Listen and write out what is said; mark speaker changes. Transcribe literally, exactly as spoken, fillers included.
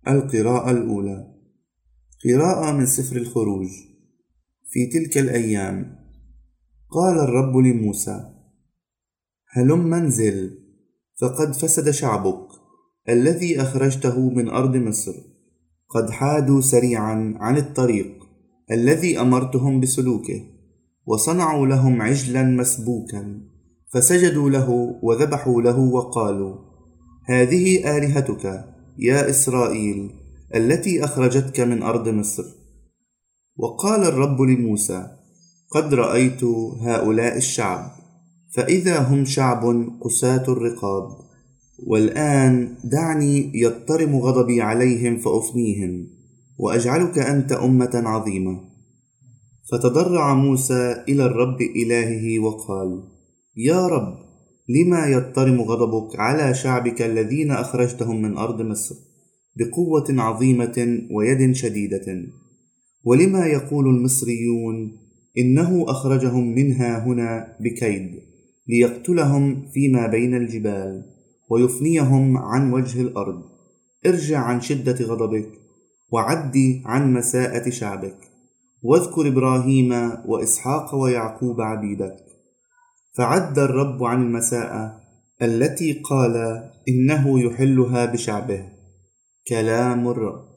Speaker 1: القراءة الأولى. قراءة من سفر الخروج. في تلك الأيام قال الرب لموسى: هلم انزل، فقد فسد شعبك الذي أخرجته من أرض مصر، قد حادوا سريعا عن الطريق الذي أمرتهم بسلوكه، وصنعوا لهم عجلا مسبوكا، فسجدوا له وذبحوا له وقالوا: هذه آلهتك يا إسرائيل التي أخرجتك من أرض مصر. وقال الرب لموسى: قد رأيت هؤلاء الشعب، فإذا هم شعب قساة الرقاب، والآن دعني يضطرم غضبي عليهم فأفنيهم، وأجعلك أنت أمة عظيمة. فتضرع موسى إلى الرب إلهه وقال: يا رب، لما يضطرم غضبك على شعبك الذين أخرجتهم من أرض مصر بقوة عظيمة ويد شديدة؟ ولما يقول المصريون: إنه أخرجهم منها هنا بكيد، ليقتلهم فيما بين الجبال ويفنيهم عن وجه الأرض؟ ارجع عن شدة غضبك، وعدي عن مساءة شعبك، واذكر إبراهيم وإسحاق ويعقوب عبيدك. فعد الرب عن المساءة التي قال إنه يحلها بشعبه. كلام الرب.